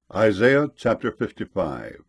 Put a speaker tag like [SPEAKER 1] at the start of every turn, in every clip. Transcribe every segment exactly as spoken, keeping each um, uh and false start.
[SPEAKER 1] Isaiah chapter fifty-five.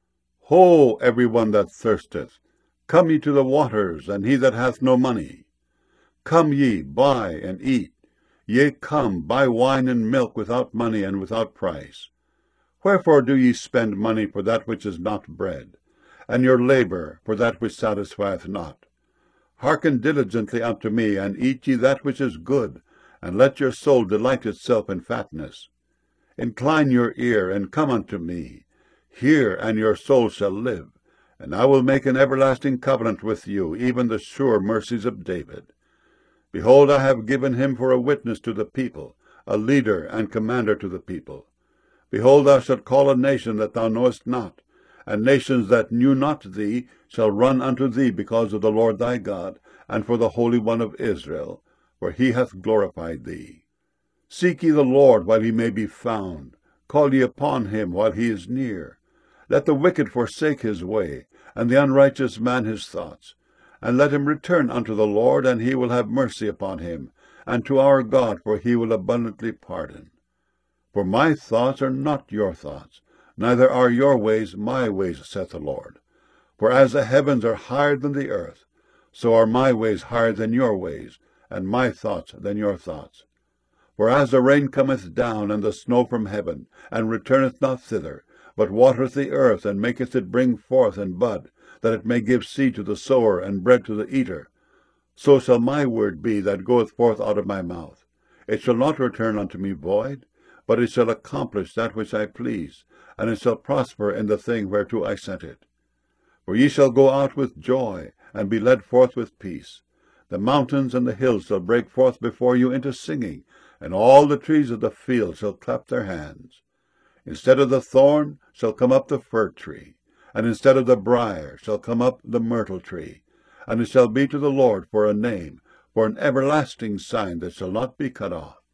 [SPEAKER 1] Ho, every one that thirsteth, come ye to the waters, and he that hath no money. Come ye, buy and eat. Yea, come, buy wine and milk without money and without price. Wherefore do ye spend money for that which is not bread, and your labour for that which satisfieth not? Hearken diligently unto me, and eat ye that which is good, and let your soul delight itself in fatness. Incline your ear, and come unto me. Hear, and your soul shall live. And I will make an everlasting covenant with you, even the sure mercies of David. Behold, I have given him for a witness to the people, a leader and commander to the people. Behold, thou shalt call a nation that thou knowest not, and nations that knew not thee shall run unto thee because of the Lord thy God, and for the Holy One of Israel, for he hath glorified thee. Seek ye the Lord while he may be found. Call ye upon him while he is near. Let the wicked forsake his way, and the unrighteous man his thoughts. And let him return unto the Lord, and he will have mercy upon him, and to our God, for he will abundantly pardon. For my thoughts are not your thoughts, neither are your ways my ways, saith the Lord. For as the heavens are higher than the earth, so are my ways higher than your ways, and my thoughts than your thoughts. For as the rain cometh down, and the snow from heaven, and returneth not thither, but watereth the earth, and maketh it bring forth and bud, that it may give seed to the sower, and bread to the eater, so shall my word be that goeth forth out of my mouth. It shall not return unto me void, but it shall accomplish that which I please, and it shall prosper in the thing whereto I sent it. For ye shall go out with joy, and be led forth with peace. The mountains and the hills shall break forth before you into singing, and all the trees of the field shall clap their hands. Instead of the thorn shall come up the fir tree, and instead of the brier shall come up the myrtle tree. And it shall be to the Lord for a name, for an everlasting sign that shall not be cut off.